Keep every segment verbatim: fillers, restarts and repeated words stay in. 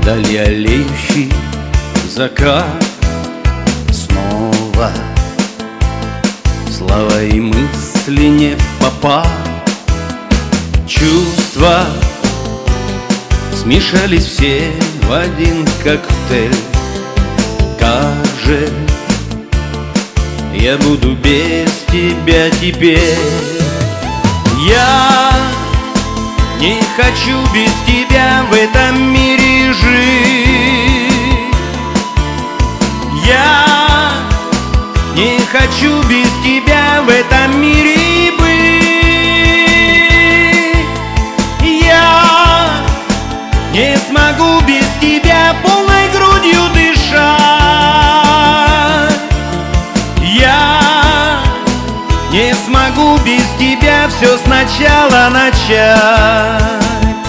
Вдали алеющий закат снова. Слова и мысли не впопад. Чувства смешались все в один коктейль. Как же я буду без тебя теперь? Я не хочу без тебя в этом мире жить. Я не хочу без тебя в этом мире быть. Я не смогу без тебя полной грудью дышать. Я не смогу без тебя все сначала начать.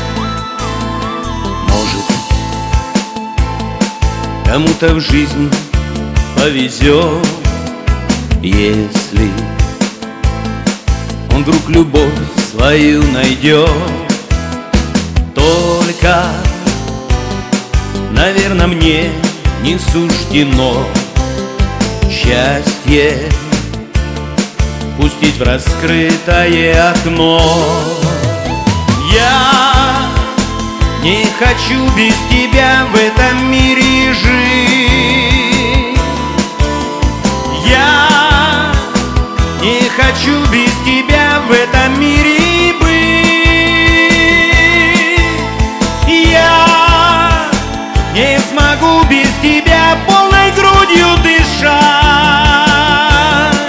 Может, кому-то в жизни повезет, если он вдруг любовь свою найдет. Только, наверное, мне не суждено счастье пустить в раскрытое окно. Я не хочу без тебя в этом мире жить. Я не хочу без тебя в этом мире быть. Я не смогу без тебя полной грудью дышать.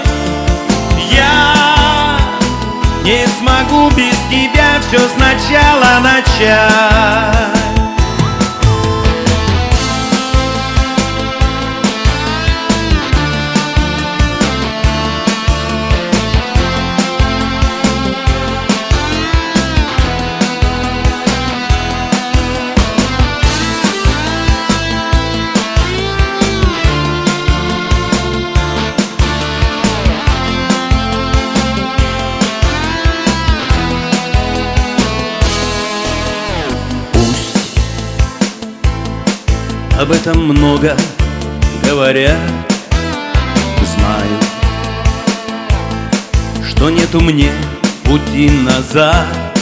Я не смогу без тебя все сначала начать. Об этом много говорят, знаю, что нету мне пути назад.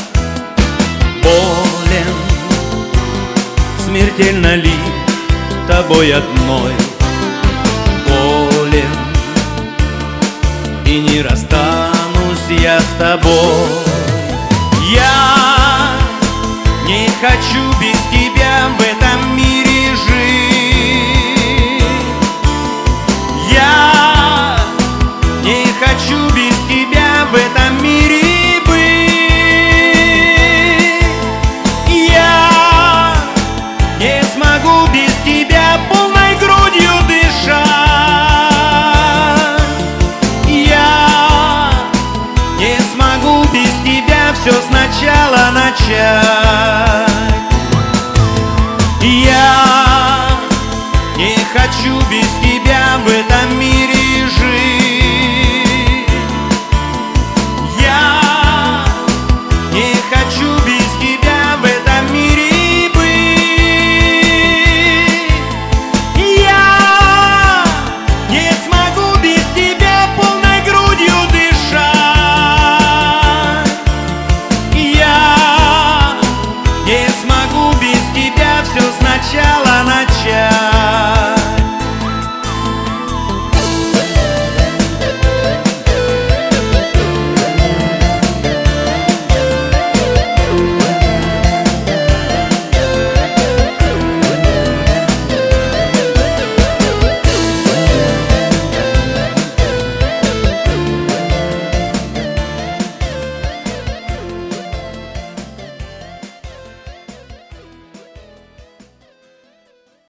Болен смертельно лишь тобой одной. Болен и не расстанусь я с тобой. Я не хочу без тебя в этом мире жить. Я не хочу без тебя в этом мире быть. Я не смогу без тебя полной грудью дышать. Я не смогу без тебя все сначала начать. Я не хочу без тебя в этом мире жить. Я не хочу без тебя в этом мире быть. Я не смогу без тебя полной грудью дышать. Я не смогу без тебя все сначала начать.